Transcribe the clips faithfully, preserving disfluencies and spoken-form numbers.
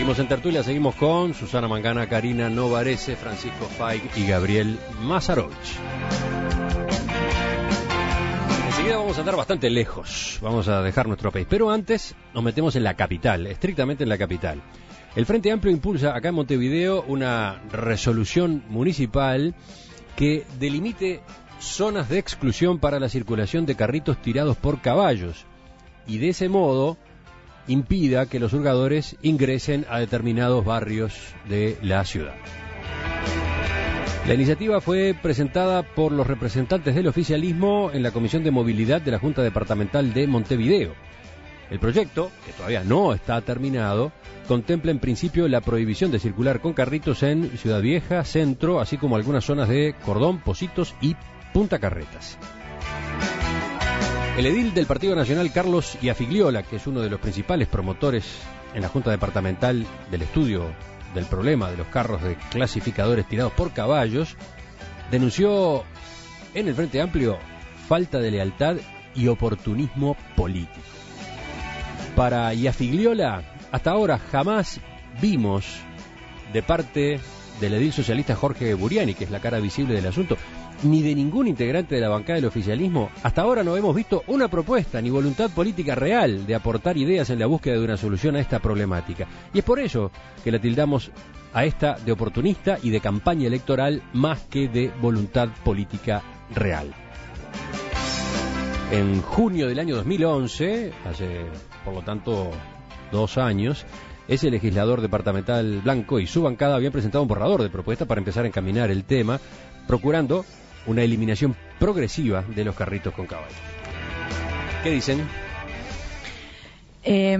Seguimos en tertulia, seguimos con Susana Mangana, Karina Novarese, Francisco Faig y Gabriel Mazarovich. Enseguida vamos a andar bastante lejos, vamos a dejar nuestro país, pero antes nos metemos en la capital, estrictamente en la capital. El Frente Amplio impulsa acá en Montevideo una resolución municipal que delimite zonas de exclusión para la circulación de carritos tirados por caballos y de ese modo impida que los hurgadores ingresen a determinados barrios de la ciudad. La iniciativa fue presentada por los representantes del oficialismo en la Comisión de Movilidad de la Junta Departamental de Montevideo. El proyecto, que todavía no está terminado, contempla en principio la prohibición de circular con carritos en Ciudad Vieja, Centro, así como algunas zonas de Cordón, Pocitos y Punta Carretas. El edil del Partido Nacional, Carlos Iafigliola, que es uno de los principales promotores en la Junta Departamental del estudio del problema de los carros de clasificadores tirados por caballos, denunció en el Frente Amplio falta de lealtad y oportunismo político. Para Iafigliola, hasta ahora jamás vimos de parte del edil socialista Jorge Buriani, que es la cara visible del asunto, ni de ningún integrante de la bancada del oficialismo, hasta ahora no hemos visto una propuesta ni voluntad política real de aportar ideas en la búsqueda de una solución a esta problemática. Y es por ello que la tildamos a esta de oportunista y de campaña electoral más que de voluntad política real. En junio del año dos mil once, hace por lo tanto dos años, ese legislador departamental Blanco y su bancada habían presentado un borrador de propuesta para empezar a encaminar el tema, procurando una eliminación progresiva de los carritos con caballos. ¿Qué dicen? Eh,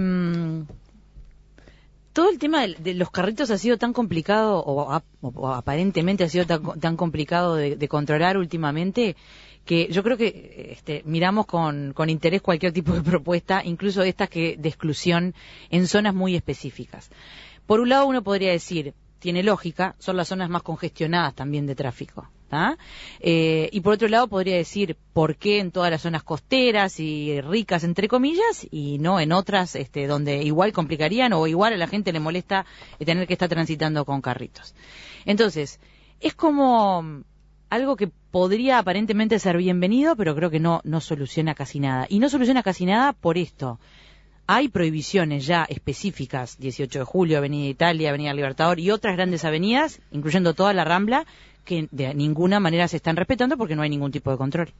todo el tema de, de los carritos ha sido tan complicado, o, a, o aparentemente ha sido tan, tan complicado de, de controlar últimamente, que yo creo que este, miramos con, con interés cualquier tipo de propuesta, incluso estas que de exclusión en zonas muy específicas. Por un lado uno podría decir, tiene lógica, son las zonas más congestionadas también de tráfico. ¿Ah? Eh, y por otro lado podría decir por qué en todas las zonas costeras y ricas entre comillas y no en otras este, donde igual complicarían o igual a la gente le molesta tener que estar transitando con carritos. Entonces, es como algo que podría aparentemente ser bienvenido, pero creo que no, no soluciona casi nada. Y no soluciona casi nada por esto. Hay prohibiciones ya específicas, dieciocho de julio, Avenida Italia, Avenida Libertador y otras grandes avenidas, incluyendo toda la Rambla, que de ninguna manera se están respetando porque no hay ningún tipo de control.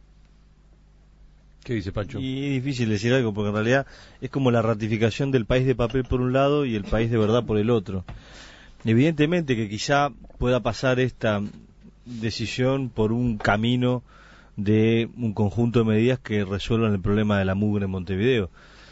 ¿Qué dice Pancho? Y es difícil decir algo porque en realidad es como la ratificación del país de papel por un lado y el país de verdad por el otro. Evidentemente que quizá pueda pasar esta decisión por un camino de un conjunto de medidas que resuelvan el problema de la mugre en Montevideo.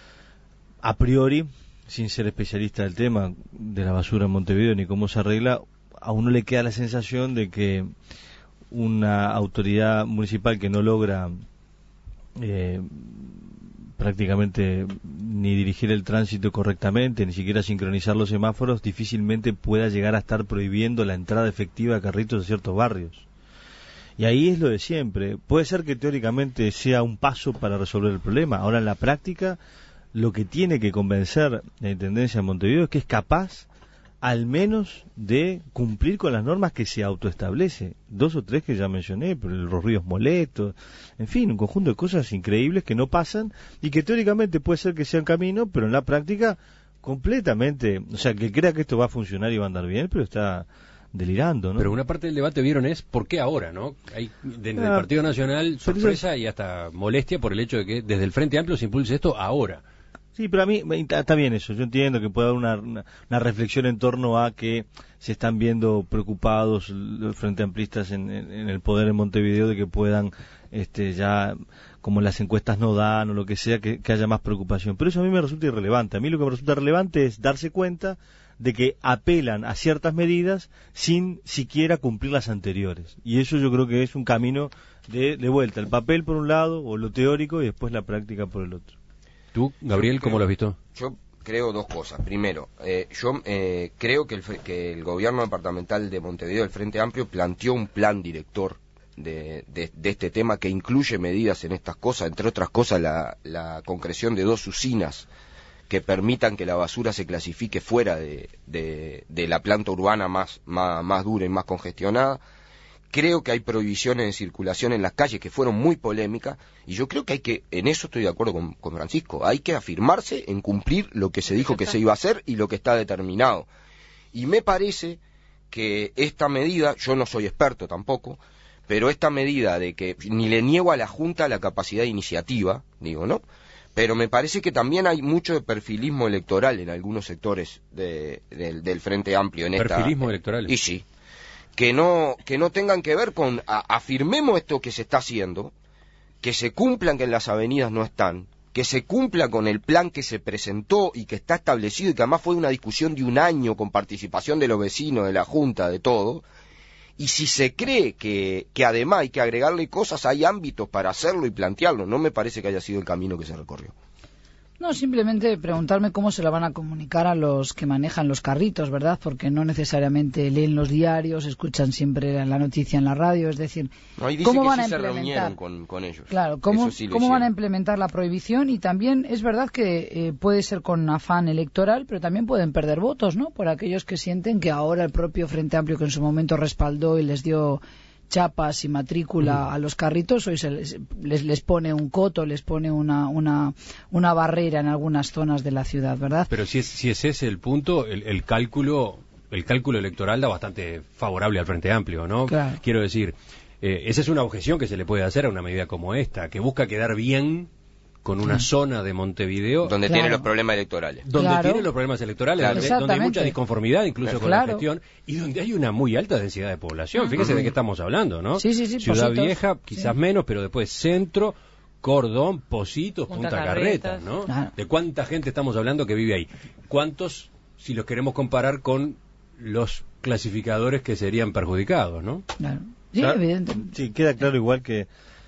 A priori, sin ser especialista del tema de la basura en Montevideo ni cómo se arregla, a uno le queda la sensación de que una autoridad municipal que no logra eh, prácticamente ni dirigir el tránsito correctamente, ni siquiera sincronizar los semáforos, difícilmente pueda llegar a estar prohibiendo la entrada efectiva de carritos a ciertos barrios. Y ahí es lo de siempre. Puede ser que teóricamente sea un paso para resolver el problema. Ahora en la práctica, lo que tiene que convencer la Intendencia de Montevideo es que es capaz al menos de cumplir con las normas que se autoestablece, dos o tres que ya mencioné, pero los ríos moletos, en fin, un conjunto de cosas increíbles que no pasan y que teóricamente puede ser que sean camino, pero en la práctica completamente, o sea, que crea que esto va a funcionar y va a andar bien, pero está delirando, ¿no? Pero una parte del debate, vieron, es ¿por qué ahora, no? Hay desde ah, el Partido Nacional sorpresa y hasta molestia por el hecho de que desde el Frente Amplio se impulse esto ahora. Sí, pero a mí está bien eso. Yo entiendo que puede haber una, una, una reflexión en torno a que se están viendo preocupados los frente amplistas en, en, en el poder en Montevideo de que puedan, este, ya, como las encuestas no dan o lo que sea, que, que haya más preocupación. Pero eso a mí me resulta irrelevante. A mí lo que me resulta relevante es darse cuenta de que apelan a ciertas medidas sin siquiera cumplir las anteriores. Y eso yo creo que es un camino de, de vuelta. El papel por un lado, o lo teórico, y después la práctica por el otro. ¿Tú, Gabriel, cómo lo has visto? Yo creo dos cosas. Primero, eh, yo eh, creo que el, que el gobierno departamental de Montevideo, el Frente Amplio, planteó un plan director de, de, de este tema que incluye medidas en estas cosas, entre otras cosas la, la concreción de dos usinas que permitan que la basura se clasifique fuera de, de, de la planta urbana más, más, más dura y más congestionada. Creo que hay prohibiciones de circulación en las calles que fueron muy polémicas, y yo creo que hay que, en eso estoy de acuerdo con, con Francisco, hay que afirmarse en cumplir lo que se dijo que se iba a hacer y lo que está determinado. Y me parece que esta medida, yo no soy experto tampoco, pero esta medida de que ni le niego a la Junta la capacidad de iniciativa, digo, ¿no? Pero me parece que también hay mucho de perfilismo electoral en algunos sectores de, de, del Frente Amplio. En ¿Perfilismo esta, electoral? Y sí. Que no, que no tengan que ver con a, afirmemos esto que se está haciendo, que se cumplan que en las avenidas no están, que se cumpla con el plan que se presentó y que está establecido y que además fue una discusión de un año con participación de los vecinos, de la Junta, de todo. Y si se cree que, que además hay que agregarle cosas, hay ámbitos para hacerlo y plantearlo. No me parece que haya sido el camino que se recorrió. No, simplemente preguntarme cómo se la van a comunicar a los que manejan los carritos, ¿verdad? Porque no necesariamente leen los diarios, escuchan siempre la noticia en la radio, es decir, no, dice ¿cómo que van sí a se implementar? Con, con ellos. Claro, ¿cómo, sí ¿cómo van a implementar la prohibición? Y también es verdad que eh, puede ser con afán electoral, pero también pueden perder votos, ¿no? Por aquellos que sienten que ahora el propio Frente Amplio, que en su momento respaldó y les dio chapas y matrícula a los carritos, hoy se les, les, les pone un coto, les pone una, una, una barrera en algunas zonas de la ciudad, ¿verdad? Pero si, es, si ese es el punto, el, el cálculo el cálculo electoral da bastante favorable al Frente Amplio, ¿no? Claro. Quiero decir, eh, esa es una objeción que se le puede hacer a una medida como esta, que busca quedar bien con una sí. zona de Montevideo donde claro. tiene los problemas electorales, donde claro. tiene los problemas electorales, claro. donde, donde hay mucha disconformidad incluso claro. con la gestión y donde hay una muy alta densidad de población. Uh-huh. Fíjese de qué estamos hablando, ¿no? Sí, sí, sí, Ciudad Positos. Vieja, quizás sí. menos, pero después Centro, Cordón, Positos, Punta, Punta Carretas, ¿no? Claro. ¿De cuánta gente estamos hablando que vive ahí? ¿Cuántos, si los queremos comparar con los clasificadores que serían perjudicados, ¿no? Claro. Sí, claro. evidente. Sí, queda claro igual que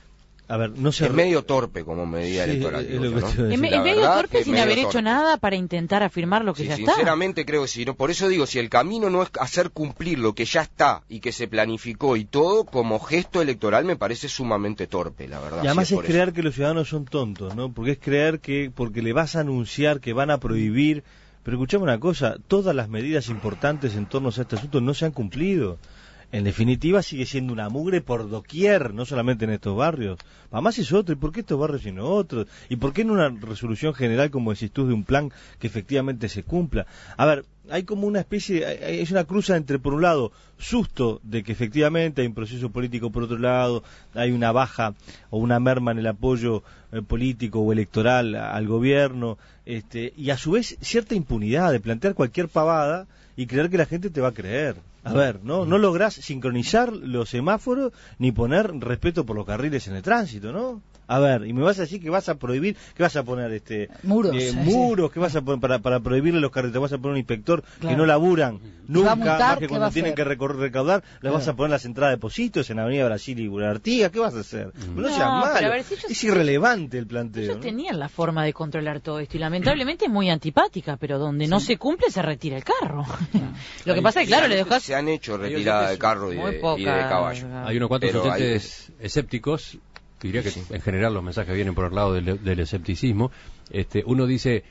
A ver, no se es medio torpe como medida sí, electoral. Es digo, lo ¿no? Es, es medio torpe sin haber torpe. hecho nada para intentar afirmar lo que sí, ya sinceramente está. Sinceramente creo que sí. ¿no? Por eso digo, si el camino no es hacer cumplir lo que ya está y que se planificó y todo, como gesto electoral me parece sumamente torpe, la verdad. Y además sí, es, es creer eso. que los ciudadanos son tontos, ¿no? Porque es creer que porque le vas a anunciar que van a prohibir... Pero escuchame una cosa, todas las medidas importantes en torno a este asunto no se han cumplido. En definitiva sigue siendo una mugre por doquier, no solamente en estos barrios. Además es otro, ¿y por qué estos barrios y no otros? ¿Y por qué en una resolución general, como decís tú, de un plan que efectivamente se cumpla? A ver, hay como una especie, es una cruza entre, por un lado, susto de que efectivamente hay un proceso político, por otro lado, hay una baja o una merma en el apoyo eh, político o electoral al gobierno, este, y a su vez cierta impunidad de plantear cualquier pavada y creer que la gente te va a creer. A ver, ¿no? No lográs sincronizar los semáforos ni poner respeto por los carriles en el tránsito, ¿no? A ver, y me vas a decir que vas a prohibir, que vas a poner este muros, eh, sí, muros, sí. que vas a poner para, para prohibirle los carriles, vas a poner un inspector claro. que no laburan nunca, multar, más que cuando tienen que recor- recaudar, les claro. vas a poner las entradas de depósitos en Avenida Brasil y Artigas, ¿qué vas a hacer? Mm. No, no seas malo, ver, si es irrelevante el planteo. Ellos ¿no? tenían la forma de controlar todo esto y lamentablemente es muy antipática, pero donde sí. no se cumple se retira el carro. Lo que pasa es que claro, le dejas... Se han hecho retirada de carro y de, y de caballo. Hay unos cuantos pero oyentes hay... escépticos. Diría que sí. en general los mensajes vienen por el lado del, del escepticismo. Este, uno dice,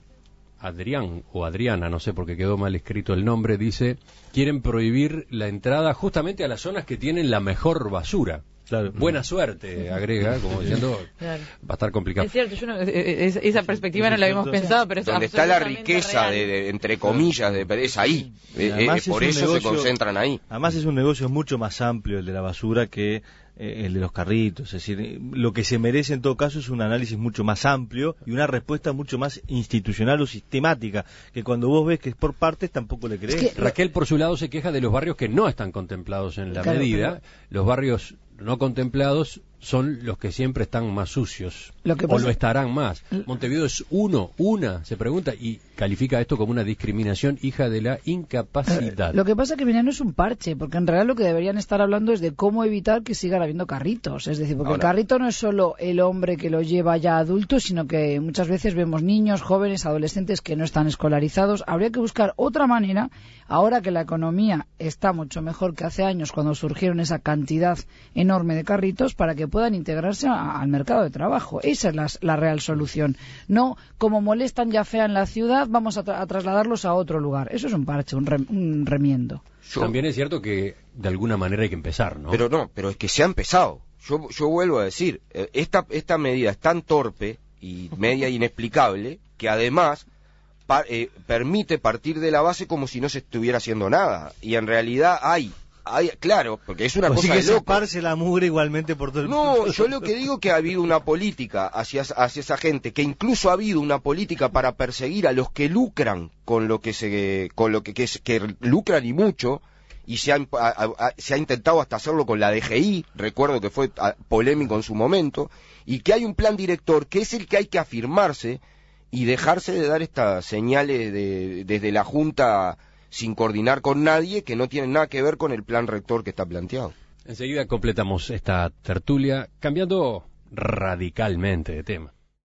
Adrián o Adriana, no sé porque quedó mal escrito el nombre, dice, quieren prohibir la entrada justamente a las zonas que tienen la mejor basura. Claro. Buena suerte, agrega, como diciendo, claro. va a estar complicado. Es cierto, yo no, es, esa perspectiva no la habíamos pensado, pero es donde está la riqueza, de, de, entre comillas, de, es ahí. Eh, eh, por eso negocio, se concentran ahí. Además es un negocio mucho más amplio el de la basura que eh, el de los carritos. Es decir, lo que se merece en todo caso es un análisis mucho más amplio y una respuesta mucho más institucional o sistemática, que cuando vos ves que es por partes tampoco le crees. Es que, Raquel, por su lado, se queja de los barrios que no están contemplados en la claro, medida. Pero... Los barrios no contemplados son los que siempre están más sucios, lo que pasa... o lo estarán más. Montevideo es uno, una, se pregunta, y califica esto como una discriminación hija de la incapacidad. Eh, lo que pasa es que no es un parche, porque en realidad lo que deberían estar hablando es de cómo evitar que sigan habiendo carritos. Es decir, porque Ahora. el carrito no es solo el hombre que lo lleva ya adulto, sino que muchas veces vemos niños, jóvenes, adolescentes que no están escolarizados. Habría que buscar otra manera, ahora que la economía está mucho mejor que hace años, cuando surgieron esa cantidad enorme enorme de carritos para que puedan integrarse a, al mercado de trabajo. Esa es la, la real solución. No, como molestan ya fea en la ciudad, vamos a, tra a trasladarlos a otro lugar. Eso es un parche, un, re un remiendo. Yo, También es cierto que de alguna manera hay que empezar, ¿no? Pero no, pero es que se ha empezado. Yo, yo vuelvo a decir, esta, esta medida es tan torpe y media inexplicable que además pa, eh, permite partir de la base como si no se estuviera haciendo nada. Y en realidad hay, hay claro, porque es una Así cosa que de se loco. esparce la mugre igualmente por todo el No, mundo. yo lo que digo que ha habido una política hacia, hacia esa gente, que incluso ha habido una política para perseguir a los que lucran con lo que se, con lo que, que, que lucran y mucho. Y se ha, a, a, se ha intentado hasta hacerlo con la D G I, recuerdo que fue a, polémico en su momento, y que hay un plan director que es el que hay que afirmarse y dejarse de dar estas señales de, desde la Junta sin coordinar con nadie, que no tienen nada que ver con el plan rector que está planteado. Enseguida completamos esta tertulia cambiando radicalmente de tema.